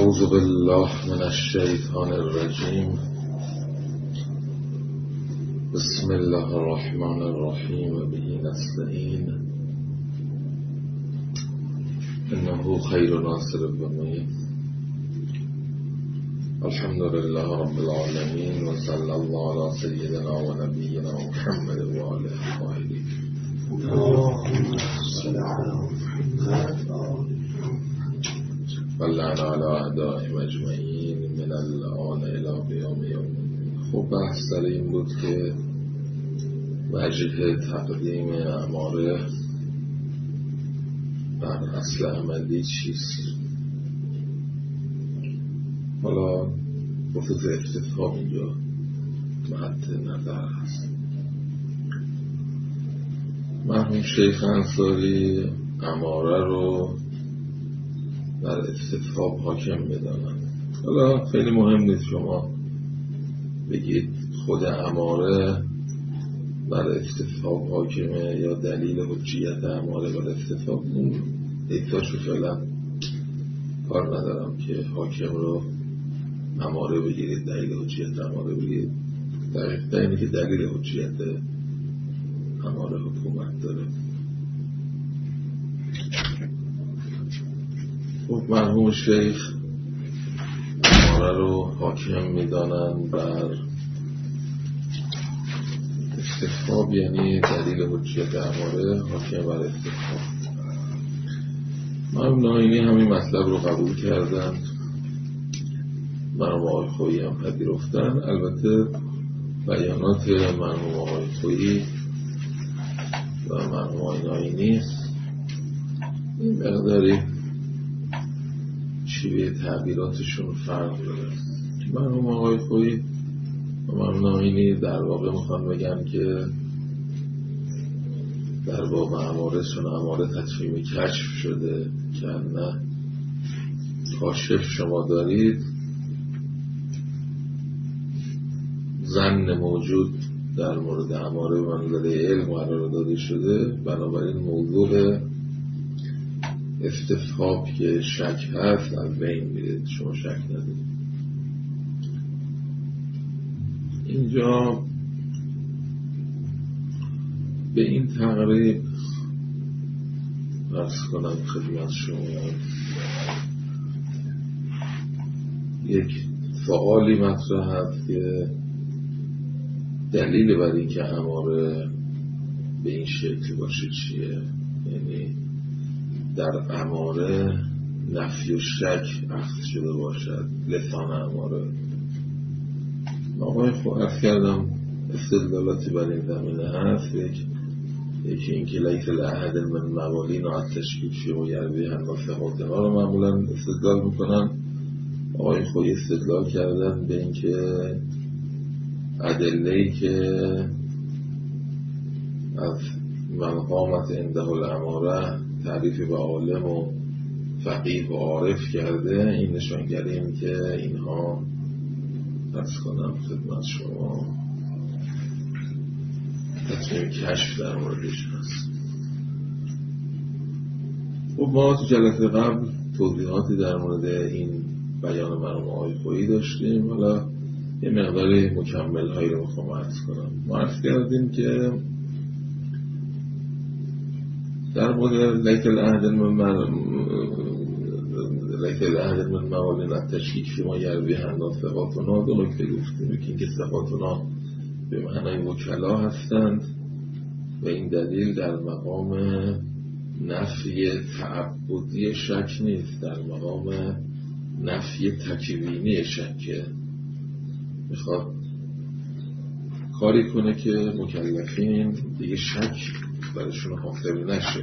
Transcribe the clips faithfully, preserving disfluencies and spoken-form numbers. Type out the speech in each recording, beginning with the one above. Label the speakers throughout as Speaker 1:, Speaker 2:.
Speaker 1: اعوذ بالله من الشیطان الرجیم. بسم الله الرحمن الرحیم و به نستعین. انه خیر ناصر و معین. الحمد لله رب العالمین و صلی الله علی سیدنا و نبینا محمد و آله الطاهرین. اللهم صل علی محمد ولعن علی اعدائهم اجمعین من الآن الی قیام یوم الدین. خب بحث سر این بود که وجه تقدیم اماره بر اصل عملی چیست. حالا خصوص افتتاح اینجا محط نظر هست. مرحوم شیخ انصاری اماره رو در استفهام حاکم بدانن. حالا خیلی مهم نیست شما بگید خود اماره بر استفهام حاکمه یا دلیل حجیت اماره بر استفهام. اون دیتاشو فعلا کار ندارم که حاکم رو اماره بگیرید، دلیل حجیت اماره بگیرید. دقیق‌تر اینه که دلیل حجیت اماره حکومت داره. خب مرحوم شیخ اماره رو حاکم میدانن بر استفهام، یعنی دلیل حجیت اماره حاکم بر استفهام. مرحوم ناینی همین مطلب رو قبول کردن، مرحوم آقای خویی هم پذیرفتن. البته بیانات مرحوم آقای خویی و مرحوم آقای ناینی این مقداری شیوه تعبیراتشون فرق داره. مرحوم آقای خویی و مرحوم ناینی در واقع میخوان بگن که در باب اماره چون اماره تطمیم کشف شده که نه کاشف شما دارید، ظن موجود در مورد اماره به منزله علم قرار داده شده، بنابراین موضوع استفهام که شک هست از بین میره، شما شک ندارید. اینجا به این تقریب عرض کنم خدمت شما یک سوالی مطرح هست که دلیل برای اینکه اماره به این شکل باشه چیه؟ یعنی در اماره نفی و شک اخذ شده باشد لسان اماره. آقای خود عرض کردم استدلالاتی برای این زمینه هست. یک یکی اینکه لیس لأحد من موالین و از تشکیل فی و یروی هنواسه ها رو معمولا استدلال میکنن. آقای خود استدلال کردن به اینکه ادله‌ای که از مقامت عنده الاماره تعریف به عالم و فقیه و عارف کرده، این نشانگری این که اینها عرض کنم خدمت شما تطمیم کشف در موردش هست. خب ما تو جلسه قبل توضیحاتی در مورد این بیان مرحوم آقای خویی داشتیم. حالا یه مقداری مکمل هایی رو میخوام عرض کنم. ما عرض کردیم که در مورد لیس لأحد من لیس لأحد من موالین التشکیک فی ما یروی هنوز صفاتنا دو نکته گفتیم. یکی اینکه صفاتنا به معنای وکلا هستند و این دلیل در مقام نفی تعبدی شک نیست، در مقام نفی تکوینی شکه. میخواد کاری کنه که مکلفین دیگه شک برشون حاصل نشه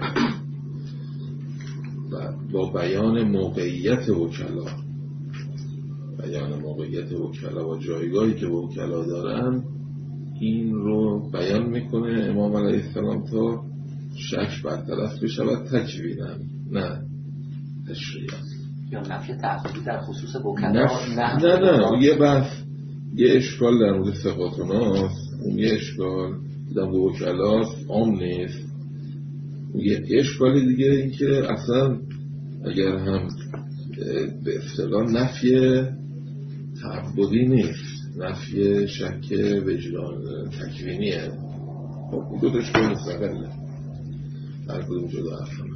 Speaker 1: و با بیان موقعیت وکلا بیان موقعیت وکلا و جایگاهی که وکلا دارن این رو بیان میکنه امام علیه السلام تا شک برطرف بشود تکوینن نه تشریعا.
Speaker 2: یا نفی تعبدی در خصوص وکلا
Speaker 1: نه نه نه یه بحث یه اشکال در مورد صفاتوناست، اون یه اشکال در مورد وکلاست عام نیست. یه اشکال دیگه این که اصلا اگر هم به اصطلاح نفی تعبدی نیست، نفی شک وجدان تکوینیه. خب این دو تاش به مستقله، هر کدوم جدا حرفم.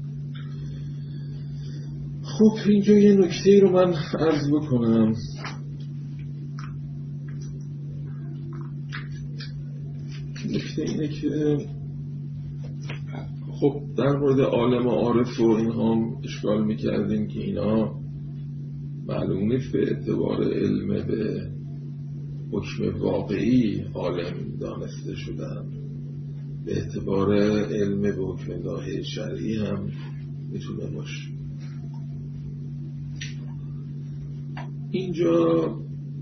Speaker 1: خب اینجا یه نکته رو من عرض بکنم. نکته اینه که خب در مورد عالم و عارف و اینها هم اشکال میکردیم که اینا معلوم نیست به اعتبار علم به حکم واقعی عالم دانسته شدن، به اعتبار علم به حکم ظاهر شرعی هم میتونه باشه. اینجا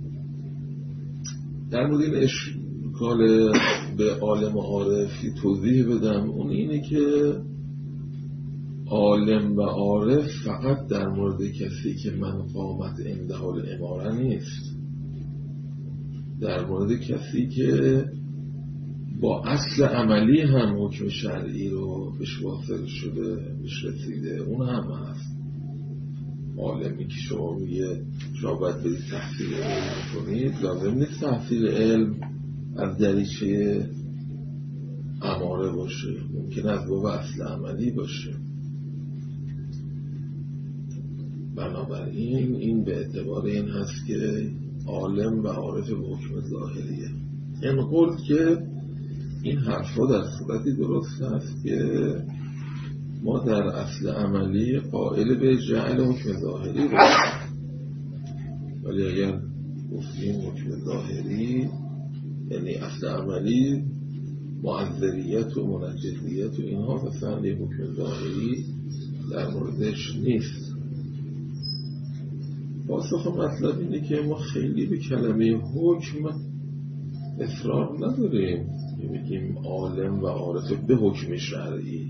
Speaker 1: در مورد این اشکال به عالم و عارفی توضیح بدم. اون اینه که عالم و عارف فقط در مورد کسی که من قامت عنده الاماره نیست، در مورد کسی که با اصل عملی هم حکم شرعی رو بهش واصل شده، بهش رسیده، اون هم هست. عالمی که شما میگه شما باید برید تحصیل علم کنید، لازم نیست تحصیل علم از دریچه اماره باشه، ممکن از باب اصل عملی باشه. بنابراین این به اعتبار این هست که عالم و عارف به حکم ظاهریه. این قول که این حرفا در صورتی درست هست که ما در اصل عملی قائل به جعل حکم ظاهری باشیم، ولی اگر گفتیم حکم ظاهری یعنی اصل عملی معذریت و منجزیت و اینها، مثلا یه حکم ظاهری در موردش نیست. پاسخ مطلب اینه که ما خیلی به کلمه حکم اصرار نداریم، میگیم عالم و عارف به حکم شرعی،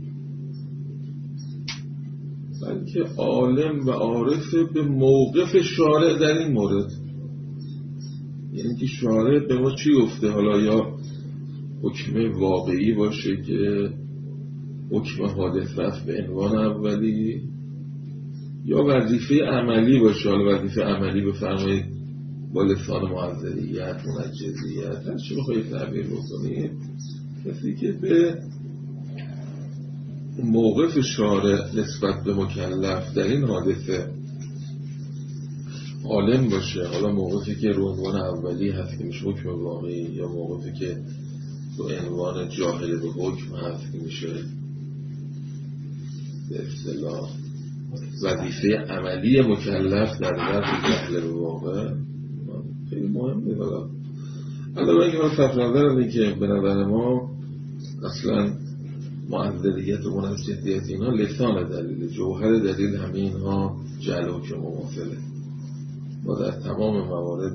Speaker 1: بلکه عالم و عارف به موقف شارع در این مورد. یعنی که شارع به ما چی گفته، حالا یا حکم واقعی باشه که حکم حادثت به عنوان اولی، یا وظیفه عملی باشه، حالا وظیفه عملی بفرمایید با لسان معذریت، منجزیت، هر چی بخواید تعبیر بکنید، کسی که به موقف شارع نسبت به مکلف در این حادثه عالم باشه، حالا موقفی که رو عنوان اولی هست که میشه حکم واقعی، یا موقفی که رو عنوان جاهل به حکم هست که میشه به اصطلاح وظیفه عملی مکلف در ظرف جهل به واقع، خیلی مهمه. حالا حالا اگه من صرف نظرم اینه که به نظر ما اصلا معذریت و منجزیت اینا لسان دلیل، جوهر دلیل همه اینها جعل حکم مماثله. ما در تمام موارد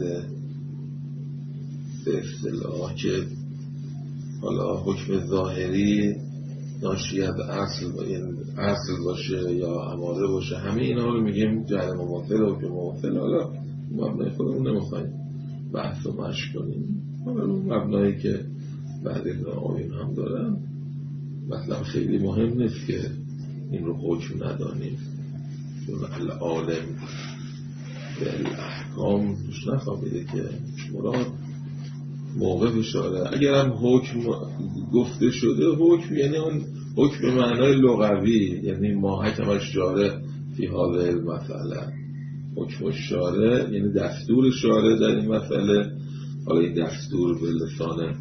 Speaker 1: به اصطلاح که حالا حکم ظاهری ناشی از اصل اصل باشه یا اماره باشه، همه اینا رو میگیم جعل مماثل و حکم مماثل. حالا مبنای خودمون نمیخوایم بحث و مشق کنیم، حالا مبنایی که بعد این آیین هم دارن مثلا خیلی مهم نیست که این رو حکم ندانیم، چون العالم به الاحکام توش نخوابیده که مراد موقف شاره. اگر هم حکم گفته شده، حکم یعنی اون حکم به معنای لغوی، یعنی ما حکم شاره فی هذه المسئله، حکم شاره یعنی دستور شاره در این مسئله. حالا این دستور به لسان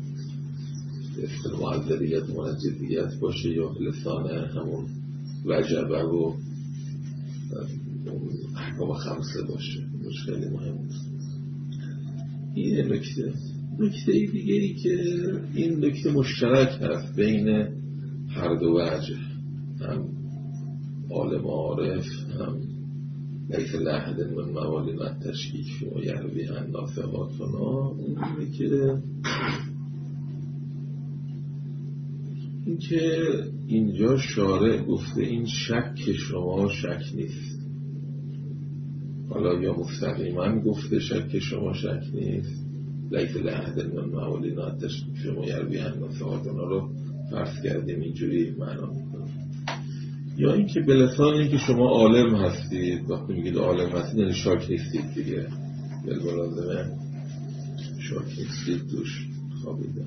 Speaker 1: معذریت و منجزیت باشه یا لسان همون وجبه و احکام خمسه باشه، مش خیلی مهم است. این نکته نکته دیگه ای که این نکته مشترک هست بین هر دو وجه، هم عالم عارف هم لیس لأحد من موالین التشکیک و یروی الناصحاتنا، اینه که این که اینجا شارع گفته این شک شما شک نیست، حالا یا مستقیما گفته شک شما شک نیست، لیس لأحد من موالین التشکیک و یروی الناصحاتنا رو فرض کردیم اینجوری معنا میکنه. یا اینکه به لسان اینکه شما عالم هستید. وقتی میگید عالم هستید یعنی شاک نیستید دیگه، بالملازمه شاک نیستید توش خوابیدن.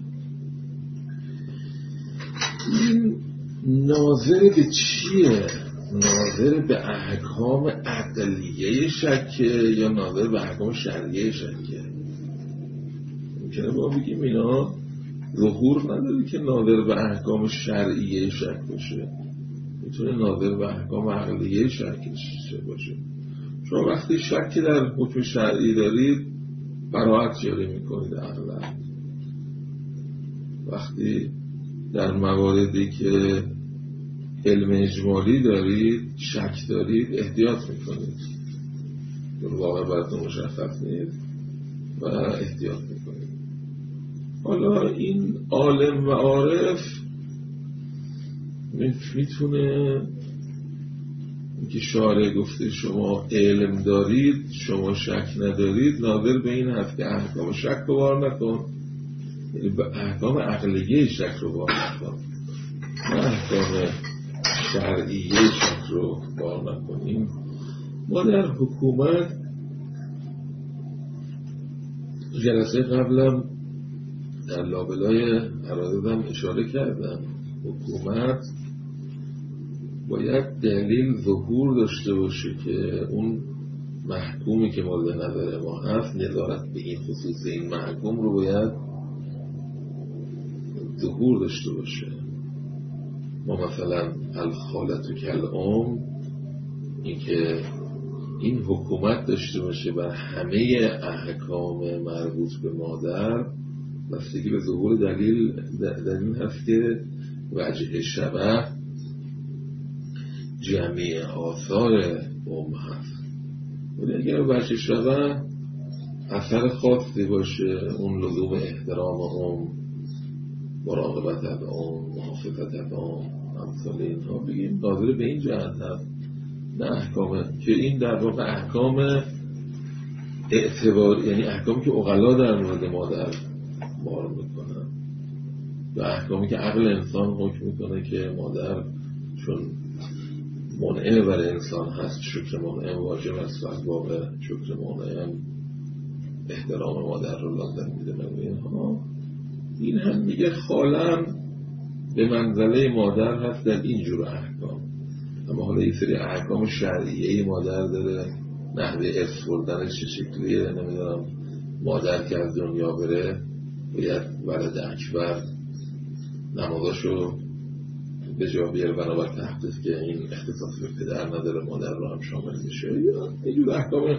Speaker 1: این ناظر به چیه؟ ناظر به احکام عقلیه شکه یا ناظر به احکام شرعیه شکه؟ ممکنه ما بگیم اینا ظهور نداره که ناظر به احکام شرعیه شک باشه، میتونه ناظر به احکام عقلیه شک باشه. شما وقتی شک در حکم شرعی دارید براعت جاری میکنید عقلا. وقتی در مواردی که علم اجمالی دارید شک دارید احتیاط میکنید، واقعا براتون مشخص نیست و احتیاط میکنید. حالا این عالم و عارف میتونه که شارع گفته شما علم دارید شما شک ندارید، ناظر به این هست که احکام شک رو بار نکن، یعنی به احکام عقلیه شک رو بار نکن، نه احکام شرعیه شک رو بار نکنیم. ما در حکومت جلسه قبلم در لابلای ارادتم اشاره کردم، حکومت باید دلیل ظهور داشته باشه که اون محکومی که مورد نظر ما هست نظارت به این خصوص این محکوم رو باید ظهور داشته باشه. ما مثلا الخالت و کلام این که این حکومت داشته باشه بر همه احکام مربوط به مادر، بستگی به ظهور دلیل در این هست که وجه شبه جمعی آثار ام هست. ولی اگر وجه شبه اثر خاصی باشه، اون لزوم احترام ام، مراقبت از ام، محافظت از ام، امثال اینها بگیم ناظر به این جهت هست، نه احکام که این در واقع احکام اعتبار، یعنی احکامی که عقلا در مورد مادر بار میکنن و احکامی که عقل انسان حکم میکنه که مادر چون منعم برای انسان هست شکر منعم واجب است و از واقع شکر منعم احترام مادر رو لازم میدونه. اینها این هم میگه خالم به منزله مادر هست در اینجور احکام. اما حالا یه سری احکام شرعیه مادر داره، نحوه ارث بردنش چه شکلیه، نمیدونم مادر که از دنیا بره باید ولد اکبر نمازاشو به جا بیاره بنابر تحقیق که این اختصاص به پدر نداره مادر رو هم شامل میشه. یا اینجور احکام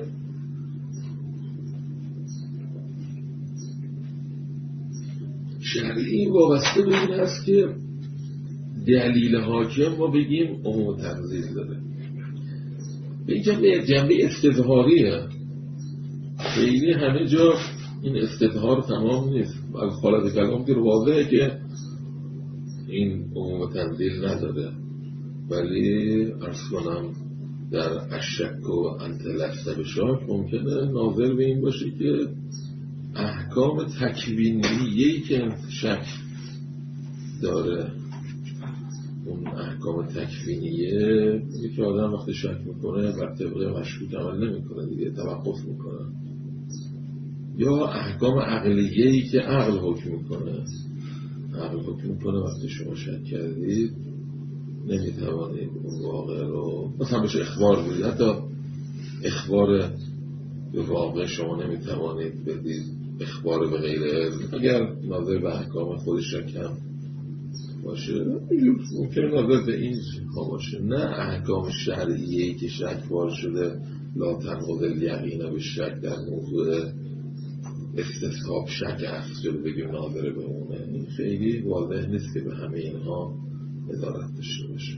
Speaker 1: شرعی وابسته به این هست که دلیل حاکم ما بگیم عموم تنزیل داره. به این جنبه جنبه استظهاریه، خیلی همه جا این استظهار تمام نیست. از خالت کلام که واضحه که این عموم تنزیل نداره، ولی عرض کنم در اشک و انتلسته به شاک ممکنه ناظر به این باشه که احکام تکوینیه‌ای که شک داره، اون احکام تکوینیه یکی آدم وقتی شک میکنه بر طبق مشروط عمل نمیکنه دیگه، توقف میکنه. یا احکام عقلیه‌ای که عقل حکم میکنه، عقل حکم میکنه وقتی شما شک کردید نمیتوانید اون واقع رو مثلا بشه اخبار بدید، حتی اخبار به واقع شما نمیتوانید بدید، اخبار به غیر علم اگر ناظر به احکام خود شک هم باشه ممکنه ناظر به این ها باشه، نه احکام شرعیه‌ای که شک بار شده لا تنقض الیقین به شک در موضوع استصحاب شک اصل شده بگیم ناظر به اونه. این خیلی واضح نیست که به همه اینها ادارت داشته باشه.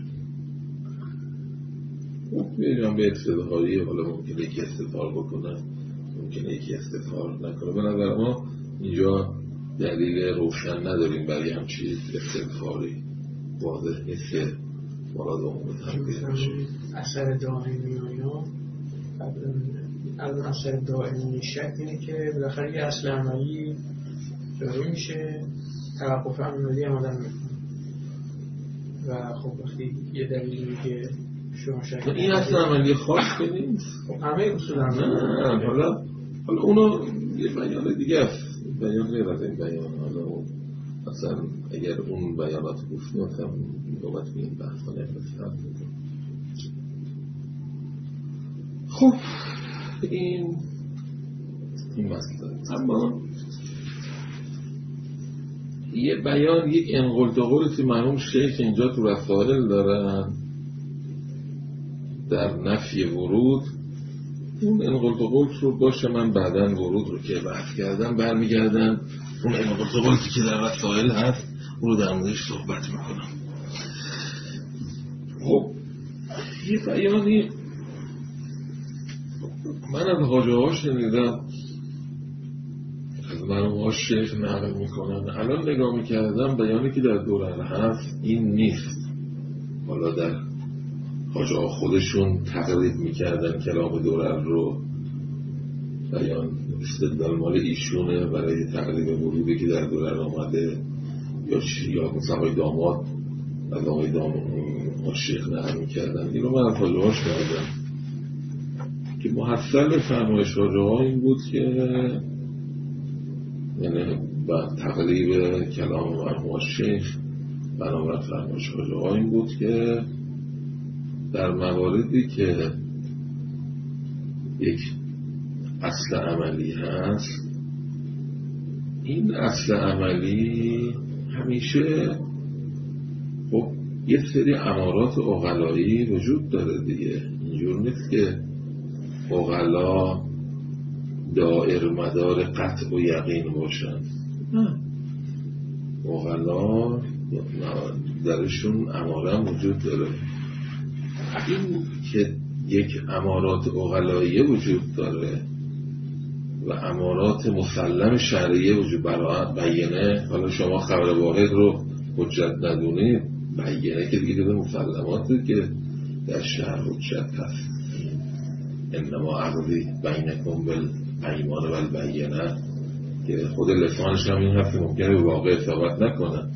Speaker 1: میگم به استظهاریه، حالا ممکنه یکی استظهار بکنه ممکنه یکی استظهار نکنه. به نظر ما اینجا دلیل روشن نداریم برای همچین استظهاری، واضح نیست که مراد عموم تنبیه باشه.
Speaker 3: اثر دائمی ها از اثر دائمی شک اینه که بالاخره یه اصل عملی جاری میشه، توقف عملی هم آدم میکنه و خب وقتی یه دلیل میگه شما شک
Speaker 1: این اصلا عملی خاص که نیست.
Speaker 3: خب همه اصول هم
Speaker 1: نه حالا حالا اونو یه بیان دیگه است، بیان غیر از این بیان. حالا اصلا اگر اون بیانات گفتیم اصلا نوبت به این بحثا نمی‌رسیم. خب این این مسئله. اما یه بیان، یک انقلتقلی که مرحوم شیخ اینجا تو رسائل دارن در نفی ورود، اون انقلتقل رو باشه من بعداً ورود رو که بحث کردم برمیگردم اون انقلتقلی که در رسائل هست اون رو در موردش صحبت میکنم. خب یه بیانی من از حاجه ها شنیدم، از مرحوم ها شیخ نقل میکنن. الان نگاه میکردم بیانی که در دوران هست این نیست. حالا در حاجه ها خودشون تقلید میکردن کلام دوران رو، بیان استدلال مال ایشونه برای تقلید ورودی که در دوران آمده، یا چی یا مثلا آقای داماد از آقای داماد شیخ نقل میکردن. این رو من از حاجه ها شنیدم که محصل فرمایش حاجه ها این بود که یعنی با تقلیب کلام مرحوم شیخ بنابر فرمایش حاجه ها این بود که در مواردی که یک اصل عملی هست، این اصل عملی همیشه خب یک سری امارات عقلایی وجود داره دیگه. اینجور نیست که عقلا دائر مدار قطع و یقین باشن. عقلا درشون اماره وجود داره. این که یک امارات عقلاییه وجود داره و امارات مسلم شرعیه وجود برای بیانه. حالا شما خبر واحد رو حجت ندونید، بیانه که دیگه جز مسلماته که در شرع حجت هست. انما عقدی بینکم بالایمان و البینه که خود لسانش هم این هست که ممکنه به واقع اصابت نکنه.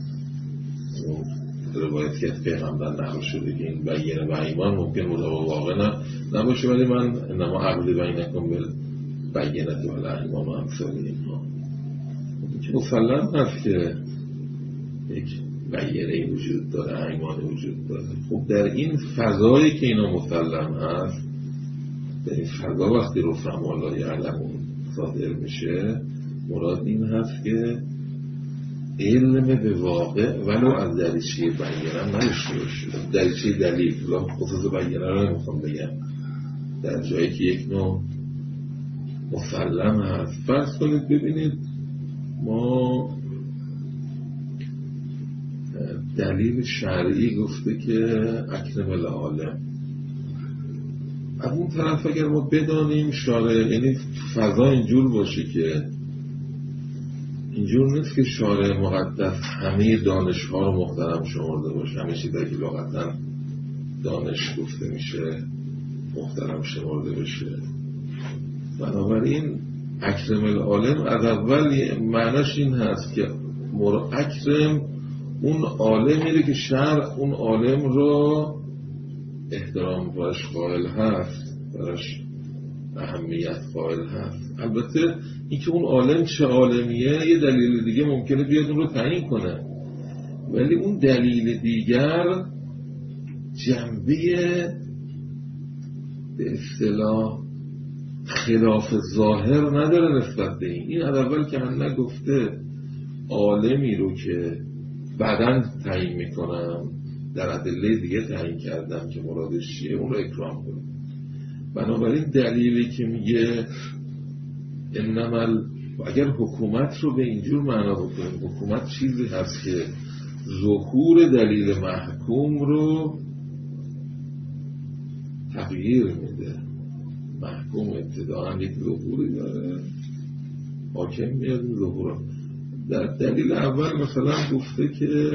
Speaker 1: روایت که از پیغمبر نقل شده که این بیانه و ایمان ممکن مطابق واقع نه نباشه، ولی من انما عقدی بینکم بالبینه و الایمان و امثال اینها که مسلم هست که یک بیانه وجود داره، ایمان وجود داره. خب در این فضایی که اینا مسلم هست، در این فضا وقتی رو فهم الله یعلمون صادر میشه، مراد این هست که علم به واقع ولو از دریچه بیانه نداشته باشه. دریچه دلیل خصوص بیانه رو نمیخوام بگم، در جایی که یک نوع مسلم هست. فرض کنید ببینید ما دلیل شرعی گفته که اکرم العالم، از اون طرف اگر ما بدانیم شارع، یعنی فضا اینجور باشه که اینجور نیست که شارع مقدس همه دانش ها رو محترم شمرده باشه، همه چیزایی که لغتاً دانش گفته میشه محترم شمرده بشه. بنابراین اکرم العالم از اول معناش این هست که اکرم اون عالمیه که شرع اون عالم رو احترام براش قائل هست، براش اهمیت قائل هست. البته این که اون عالم چه عالمیه یه دلیل دیگه ممکنه بیاد اون رو تعیین کنه، ولی اون دلیل دیگر جنبه به اصطلاح خلاف ظاهر نداره نسبت به این. این اول که من نگفته عالمی رو که بعداً تعیین میکنم در ادله دیگه تعیین کردم که مرادش چیه، اون رو اکرام کنم. بنابراین دلیلی که میگه انما، اگر حکومت رو به اینجور معنا بکنیم، حکومت چیزی هست که ظهور دلیل محکوم رو تغییر میده. محکوم ابتداعا یک ظهوری داره، حاکم میاد این ظهور. در دلیل اول مثلا گفته که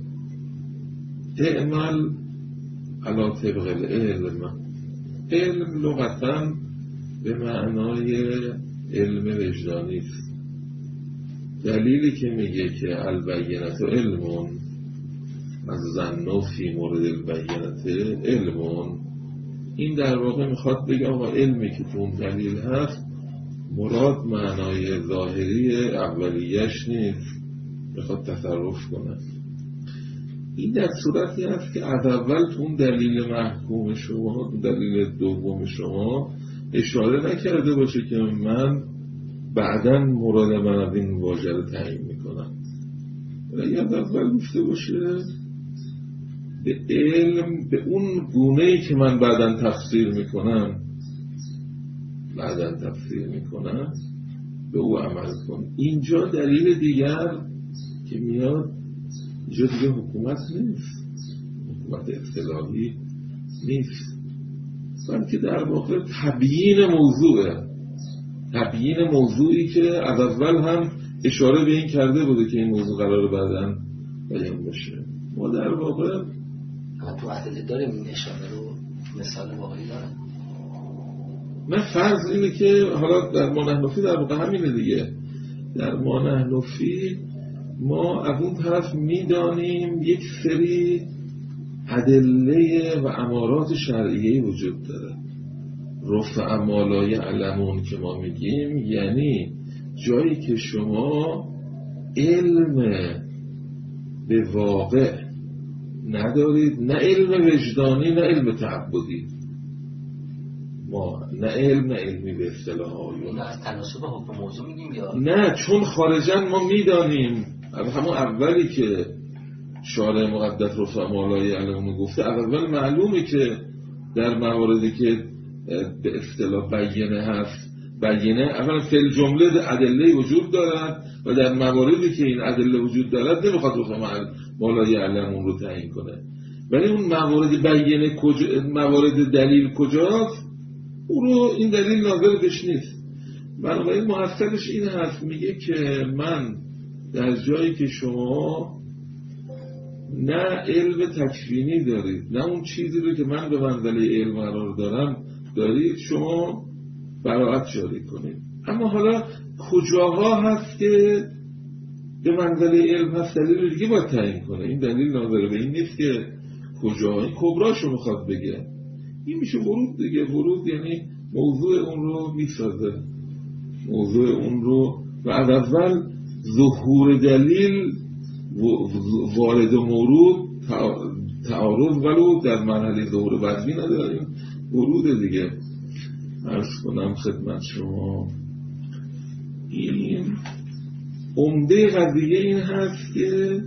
Speaker 1: اعمل علی طبق العلم. علم لغتاً به معنای علم وجدانی است. دلیلی که میگه که البینه علمون از ظن فی مورد البینت علمون، این در واقع میخواد بگه آقا علمی که تو اون دلیل هست مراد معنای ظاهری اولیش نیست، میخواد تصرف کنه. این در صورتی هست که از اول تو اون دلیل محکوم شما، دلیل دوم شما اشاره نکرده باشه که من بعداً مراد من از این واژه رو تعیین میکنم. اگر از اول گفته باشه به علم به اون گونه‌ای که من بعداً تفسیر میکنم بعداً تفسیر میکنم به او عمل کن. اینجا دلیل دیگر که میاد، اینجا دیگه حکومت نیست، حکومت اصطلاحی نیست، بلکه در واقع تبیین موضوعه، تبیین موضوعی که از اول هم اشاره به این کرده بوده که این موضوع قراره بعداً بیان بشه. ما در واقع
Speaker 2: تو ادله داریم این اشاره رو، مثال واقعی دارم.
Speaker 1: نه فرض اینه که حالا در ما نحنفی در واقع همینه دیگه. در ما نحنفی ما از اون طرف میدانیم یک سری ادله و امارات شرعیه وجود داره. رفع ما لا یعلمون که ما میگیم یعنی جایی که شما علم به واقع ندارید، نه علم وجدانی نه علم تعبدی، ما نه علم نه علمی به اصطلاح آیون.
Speaker 2: از تناسب حکم موضوع میگیم یا
Speaker 1: نه؟ چون خارجاً ما میدانیم همون اولی که شارع مقدس رفع ما لا یعلمون گفته، اول معلومه که در مواردی که به اصطلاح بیینه هست، بیینه اولا فی الجمله ادله وجود دارد و در مواردی که این ادله وجود دارد نمیخواد رفع ما لا یعلمون رو تعیین کنه، ولی اون موارد بیینه کجا، موارد دلیل کجاست، اون رو این دلیل ناظر بهش نیست. بنابراین محصلش این هست، میگه که من در جایی که شما نه علم تکوینی دارید نه اون چیزی رو که من به منزله علم قرار دارم دارید، شما براءت جاری کنید. اما حالا کجاها هست که به منزله علم هست دلیل دیگه باید تعیین کنه. این دلیل ناظر به این نیست که کجا، این کبراشو میخواد بگه. این میشه ورود دیگه. ورود یعنی موضوع اون رو میسازه، موضوع اون رو، و از اول ظهور دلیل وارد و مورود تعارض ولو در مرحله ظهور بدوی نداریم، ورود دیگه. عرض کنم خدمت شما این عمده قضیه این هست که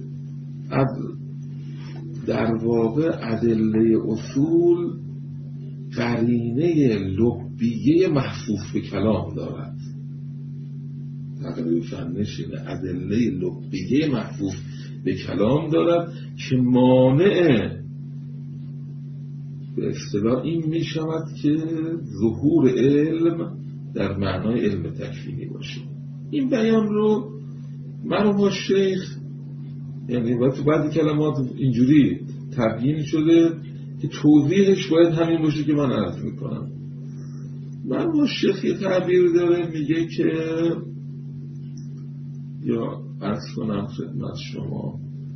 Speaker 1: در واقع ادله اصول قرینه لبیه محفوف به کلام دارد. تقریبا فهمش اینه، ادله لبیه محفوف به کلام دارد که مانع به اصطلاح این می شود که ظهور علم در معنای علم تکوینی باشه. این بیان رو مرحوم شیخ یعنی باید تو بعضی کلمات اینجوری تبیین شده که توضیحش باید همین باشه که من عرض میکنم. مرحوم شیخ یه تعبیر داره، میگه که یا عرض کنم خدمت شما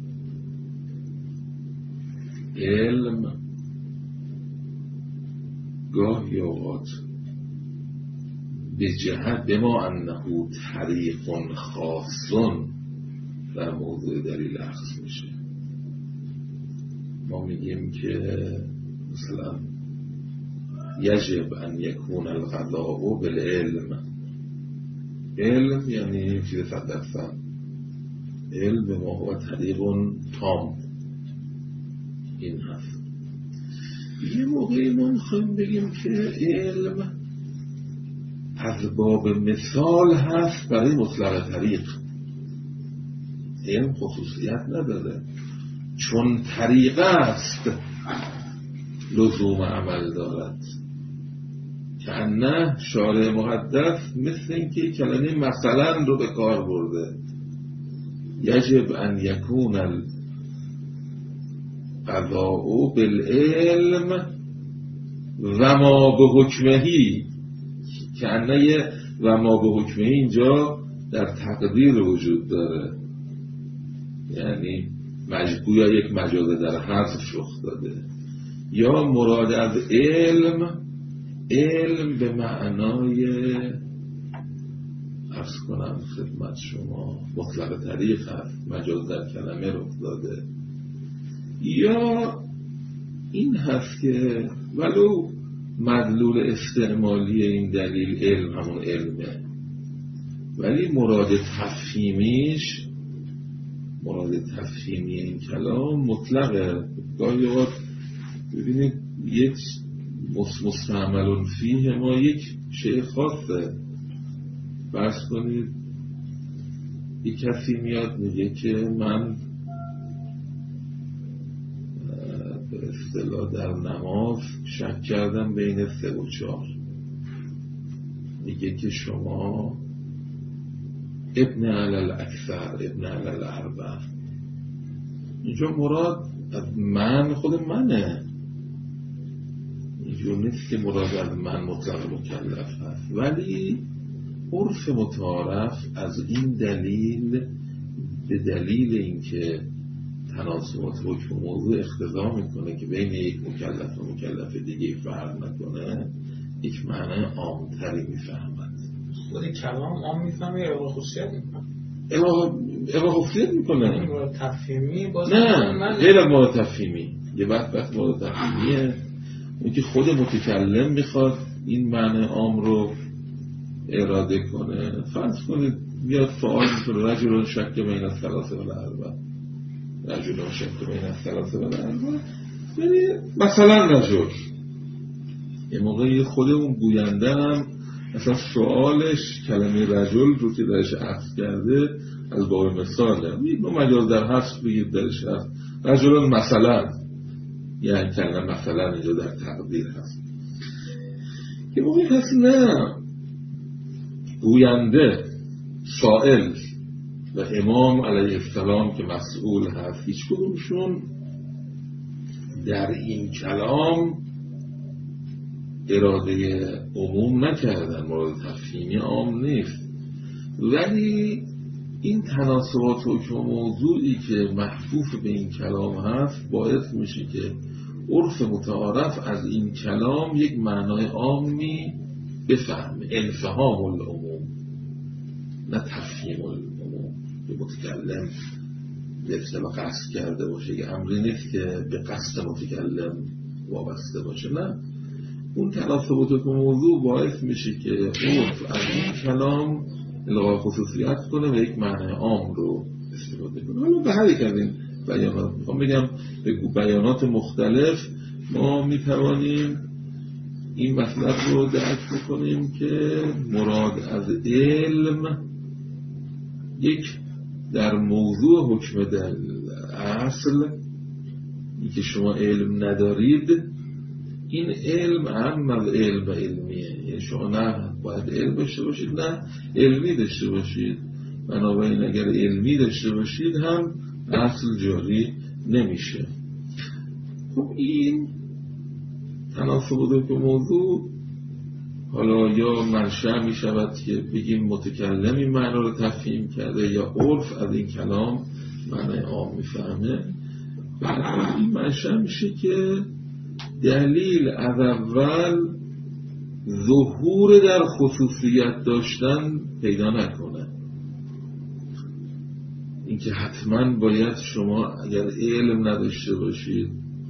Speaker 1: علم گاهی اوقات به جهت بما انه طریق خاصون در موضوع دلیل اخذ میشه. ما میگیم که مثلا یجب ان یکون القضاء بالعلم، علم یعنی چیز صد درصد، علم ما هو طریق تام، این هست. یه موقعی ما میخوایم بگیم که علم از باب مثال هست برای مطلق طریق. علم خصوصیت نداره، چون طریقه است لزوم عمل دارد. که نه شارع مقدس مثل این که کلمه مثلا رو به کار برده، یجب ان یکون القضاء بالعلم و ما به حکمهی، که نه و ما به حکمهی اینجا در تقدیر وجود داره، یعنی مجبور یک مجاز در حذف رخ داده، یا مراد از علم علم به معنای عرض کنم خدمت شما مطلق طریق هست، مجاز در کلمه رخ داده، یا این هست که ولو مدلول استعمالی این دلیل علم همون علمه، ولی مراد تفهیمیش مراد تفهیمی این کلام مطلقه. گاهی اوقات ببینید یک مستعمل فیه ما یک شیء خاصه. فرض کنید یک کسی میاد میگه که من به اصطلاح در نماز شک کردم بین سه و چهار، میگه که شما ابن علل اکثر ابن علل اربع. اینجا مراد از من خود منه، اینجور نیست که مراد از من مطلق مکلف هست، ولی عرف متعارف از این دلیل به دلیل اینکه تناسبات حکم و موضوع اقتضا میکنه که بین یک مکلف و مکلف دیگه فرق نکنه، یک معنی عامتری میفهمد.
Speaker 3: خود کلام عام میفهمه یا الغا خصوصیت میکنه؟
Speaker 1: الغا خصوصیت میکنه.
Speaker 3: مراد تفهیمی باز
Speaker 1: نه، غیر از مراد تفهیمی. یه وقت وقت مراد تفهیمیه اون که خود متکلم میخواد این معنی عام رو اراده کنه. فرض کنید بیاد فعال میکنه رجل شک بین الثلاثه و الاربع، رجل شک بین الثلاثه و الاربع، یعنی مثلا رجل یه موقعی خود اون گوینده هم اصلا سوالش کلمه رجل رو که درش عطف کرده از باب مثاله، یک نوع مجاز در حذف بگید درش هست. رجلان مثلا، یعنی کلمه مثلا اینجا در تقدیر هست. یه موقعی هست نه گوینده سائل و امام علیه السلام که مسئول هست، هیچ کدومشون در این کلام اراده عموم نکردن، مورد تفهیمی عام نیست، ولی این تناسبات حکم موضوعی که محفوف به این کلام هست باعث میشه که عرف متعارف از این کلام یک معنای عامی بفهمه، انفهام العموم نه تفهیم العموم که متکلم به اصطلاح قصد کرده باشه. یه امری نیست که به قصد متکلم وابسته باشه، نه، اون تناسبات حکم موضوع باعث میشه که عرف از این کلام الغا خصوصیت کنه و یک معنی عام رو استفاده کنه. حالا به هر یک از این بیانات میخوام بگم به بیانات مختلف ما میتوانیم این مطلب رو درک بکنیم که مراد از علم یک در موضوع حکم در اصل این که شما علم ندارید، این علم هم از علم علمیه، یعنی شما نه باید علم داشته باشید نه علمی داشته باشید، بنابراین اگر علمی داشته باشید هم اصل جاری نمیشه. خب این تناسب که موضوع حالا یا منشأ می شود که بگیم متکلم این معنا رو تفهیم کرده یا عرف از این کلام معنی عام میفهمه، بعد این منشأ میشه که دلیل از اول ظهور در خصوصیت داشتن پیدا نکنه. اینکه حتما باید شما اگر علم نداشته باشید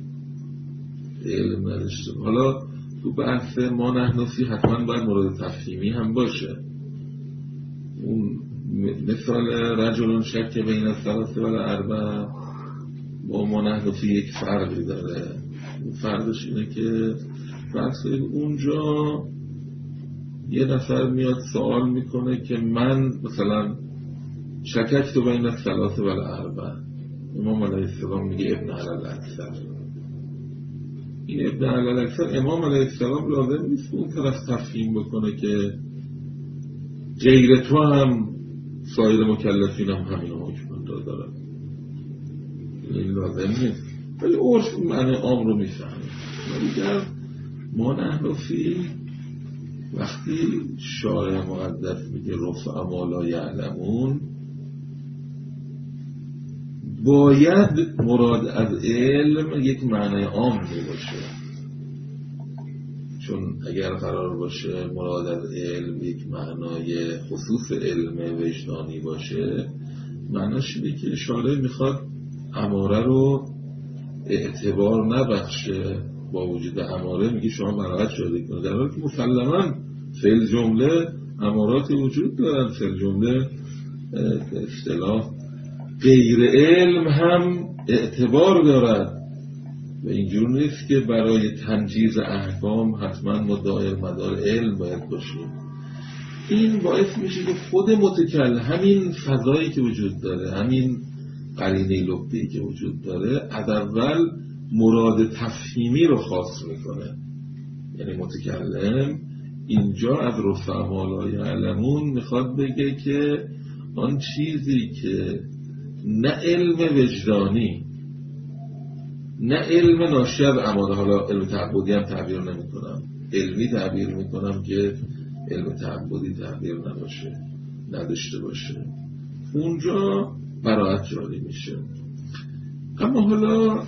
Speaker 1: علم نداشته حالا تو بحث ما نحنفی حتما باید مورد تفهیمی هم باشه. اون مثال رجلون شک بین الثلاثه و الاربع با ما نحنفی یک فرقی داره. فرقش اینه که فرض اونجا یه نفر میاد سوال میکنه که من مثلا شکک تو بین الثلاثه و الاربع، امام علیه السلام میگه ابن علل اکثر. این ابن علل اکثر امام علیه السلام لازم نیست اون طرف تفهیم بکنه که غیر تو هم سایر مکلفین هم همین حکم دارن، این لازم نیست، ولی عرف معنی عام رو میفهمه. ولی در ما نحنفی وقتی شارع مقدس میگه رفع ما لا یعلمون، باید مراد از علم یک معنای عام باشه، چون اگر قرار باشه مراد از علم یک معنای خصوص علم وجدانی باشه، معناش اینه که شارع میخواد اماره رو اعتبار نبخشه، با وجود اماره میگه شما براعت شده کنید، در حالی که مسلماً فعل جمله امارات وجود دارن، فعل جمله به اصطلاح غیر علم هم اعتبار دارد و اینجور نیست که برای تنجیز احکام حتما ما دایر مدار علم باید باشیم. این باعث میشه که خود متکلم همین فضایی که وجود داره، همین قرینه لبه‌ای که وجود داره، از اول مراد تفهیمی رو خاص میکنه. یعنی متکلم اینجا از رفعا لا یعلمون میخواد بگه که آن چیزی که نه علم وجدانی نه علم ناشی از اماره، حالا علم تعبدی هم تعبیر نمی کنم، علمی تعبیر می کنم که علم تعبدی تعبیر نباشه، نداشته باشه، اونجا براعت جاری میشه. اما حالا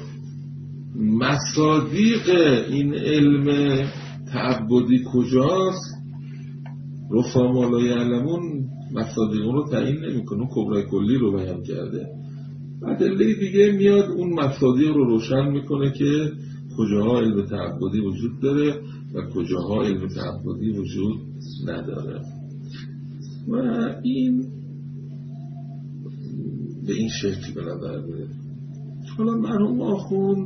Speaker 1: مصادیق این علم تعبدی کجاست؟ رفعا ما لا یعلمون مصادیق اون رو تعیین نمی کنه، اون کبرای کلی رو بیان کرده. ادله دیگه میاد اون مصادیق رو روشن میکنه که کجاها علم تعبدی وجود داره و کجاها علم تعبدی وجود نداره. و این به این شکل به نظر میاد. حالا مرحوم آخوند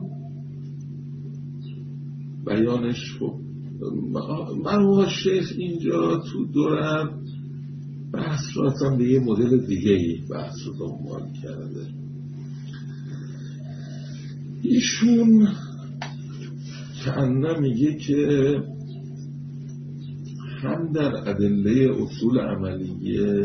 Speaker 1: بیانش خب مرحوم شیخ اینجا تو دورم بحث رو اصلا به یه مدل دیگه ای بحث رو دنبال کرده. ایشون کأنه میگه که هم در ادله اصول عملیه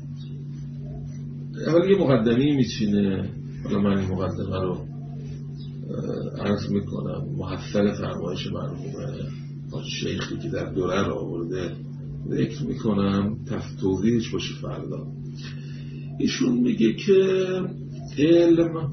Speaker 1: اول یه مقدمه میچینه، حالا من این مقدمه رو عرض میکنم محصل فرمایش مرحومه شیخی که در دوره را آورده ذکر میکنم، توضیحش باشه فردا. ایشون میگه که علم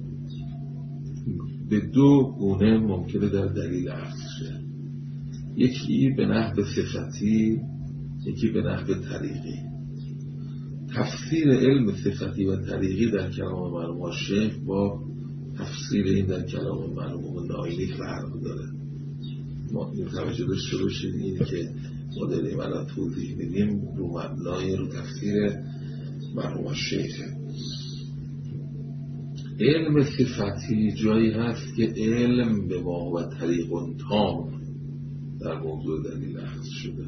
Speaker 1: به دو گونه ممکنه در دلیل عرض شه، یکی به نحو صفتی، یکی به نحو طریقی. تفسیر علم صفتی و طریقی در کلام مرحوم شیخ با تفسیر این در کلام مرحوم ناینی فرق داره. ما این توجه داشته باشید اینی که ما داریم الان توضیح میدیم رو مبنای رو تفسیر مرحوم شیخه. علم صفتی جایی هست که علم به ما و طریق تام در موضوع دلیل اخذ شده.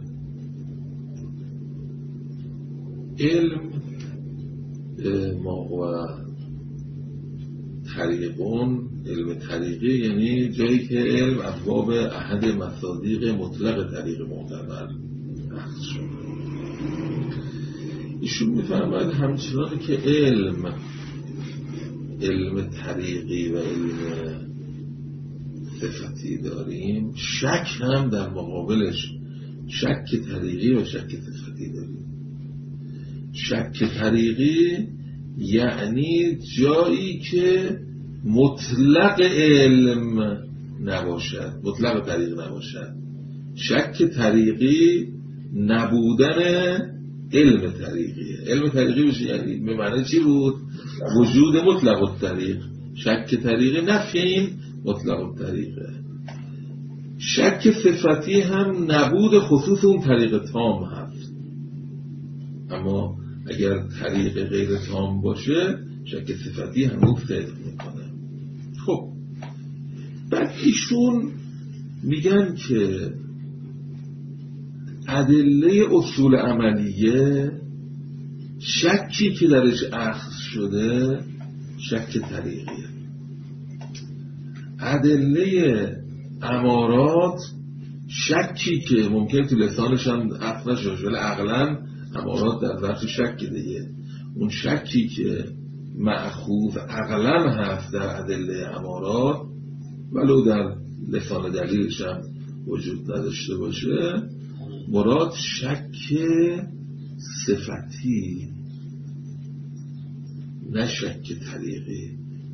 Speaker 1: علم ما و طریقون، علم طریقی یعنی جایی که علم از باب احد مصادیق مطلق طریق معتبر اخذ شده. ایشون میفرماید همچنان که علم علم طریقی و علم صفتی داریم، شک هم در مقابلش شک طریقی و شک صفتی داریم. شک طریقی یعنی جایی که مطلق علم نباشد، مطلق طریق نباشد. شک طریقی نبودن علم طریقیه. علم طریقی بشه یعنی به معنی چی بود؟ وجود مطلق الطریق. شک طریقی نفی این مطلق الطریقه. شک صفتی هم نبود خصوص اون طریق تام هست. اما اگر طریق غیر تام باشه شک صفتی هنوز صدق میکنه. خب بعد ایشون میگن که ادله اصول عملیه شکی که درش اخذ شده شک طریقیه. ادله امارات شکی که ممکن تو لسانشان اخذ نشده ولی عقلاً امارات در ظرف شک دیگه، اون شکی که مأخوذ عقلاً هست در ادله امارات ولو در لسان دلیلش هم وجود نداشته باشه، مراد شک صفتی نه شک طریقی.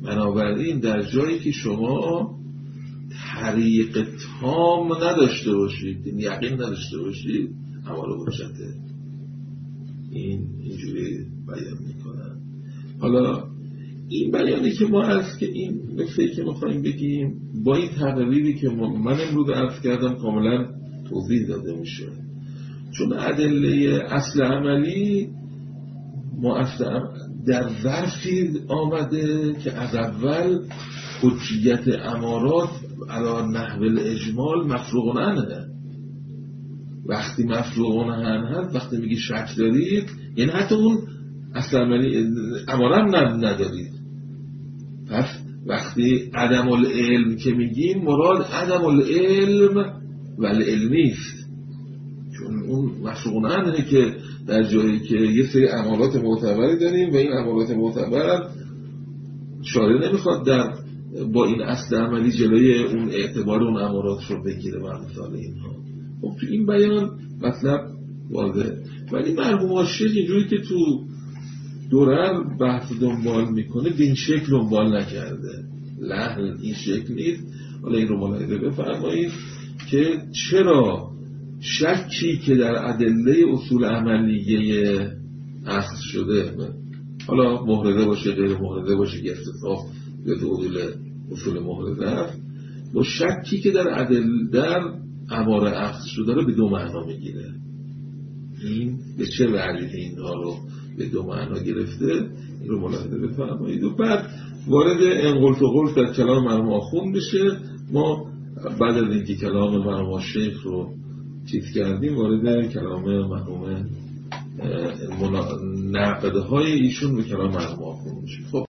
Speaker 1: بنابراین در جایی که شما طریق تام نداشته باشید، یقین نداشته باشید، اعمال حجته. این اینجوری بیان میکنن. حالا این بیانی که ما هست که این نکته که میخوایم بگیم با این تقریبی که من امروز عرض کردم کاملا توضیح داده میشه، چون ادله اصل عملی ما اصل در ظرفی آمده که از اول حجیت امارات علی نحو الاجمال مفروغ عنه. وقتی مفروغ عنه هست، وقتی میگی شک دارید یعنی حتی اون اصل عملی اماره هم ندارید. پس وقتی عدم العلم که میگیم مراد عدم العلم ولی علمی است، چون اون مفروغ عنه که در جایی که یه سری امارات معتبری داریم و این امارات معتبر شارع نمیخواد در با این اصل عملی جلوی اون اعتبار اون امارات رو بگیره و مثال اینها. خب تو این بیان مطلب واضح. ولی مرحوم عاشق اینجوری که تو دوره بحث دنبال میکنه به این شکل دنبال نکرده. لحن این شکل نیست. حالا این رو ملاحظه بفرمایید که چرا شکی که در ادله اصول عملیه اصل شده، حالا محرزه باشه غیر محرزه باشه که استصحاب یا دودول اصول محرزه است، با شکی که در ادله در اماره اصل شده رو به دو معنا میگیره. این به چه وجهی اینها رو به دو معنا گرفته این رو ملاحظه بفرمایید و بعد وارد انقلت و قلت در کلام مرحوم آخوند بشه. ما بعد از اینکه کلام مرحوم شیخ رو چیز کردیم وارد کلام مرحوم نقدهای ایشون به کلام مرحوم آخوند بشه. خب